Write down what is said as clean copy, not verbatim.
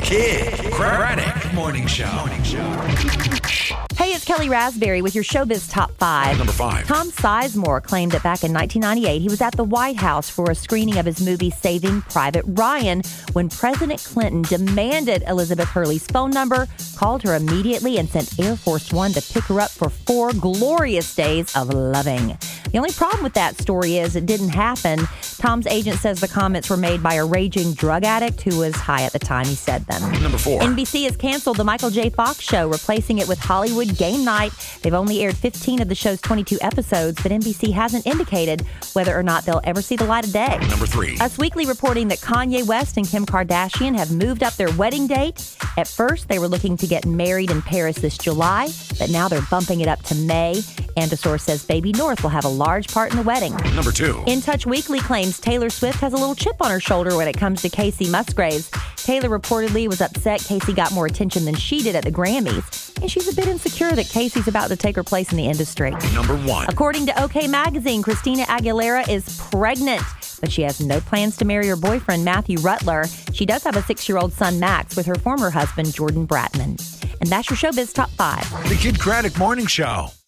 Kid Craddock Morning Show. Hey, it's Kelly Raspberry with your Showbiz Top 5. Number 5. Tom Sizemore claimed that back in 1998, he was at the White House for a screening of his movie Saving Private Ryan when President Clinton demanded Elizabeth Hurley's phone number, called her immediately, and sent Air Force One to pick her up for 4 glorious days of loving. The only problem with that story is it didn't happen. Tom's agent says the comments were made by a raging drug addict who was high at the time he said them. Number 4. NBC has canceled the Michael J. Fox show, replacing it with Hollywood Game Night. They've only aired 15 of the show's 22 episodes, but NBC hasn't indicated whether or not they'll ever see the light of day. Number 3. Us Weekly reporting that Kanye West and Kim Kardashian have moved up their wedding date. At first, they were looking to get married in Paris this July, but now they're bumping it up to May. And a source says Baby North will have a large part in the wedding. Number 2. In Touch Weekly claims Taylor Swift has a little chip on her shoulder when it comes to Casey Musgraves. Taylor reportedly was upset Casey got more attention than she did at the Grammys, and she's a bit insecure that Casey's about to take her place in the industry. Number 1. According to OK Magazine, Christina Aguilera is pregnant, but she has no plans to marry her boyfriend, Matthew Rutler. She does have a 6-year-old son, Max, with her former husband, Jordan Bratman. And that's your Showbiz Top 5. The Kid Craddock Morning Show.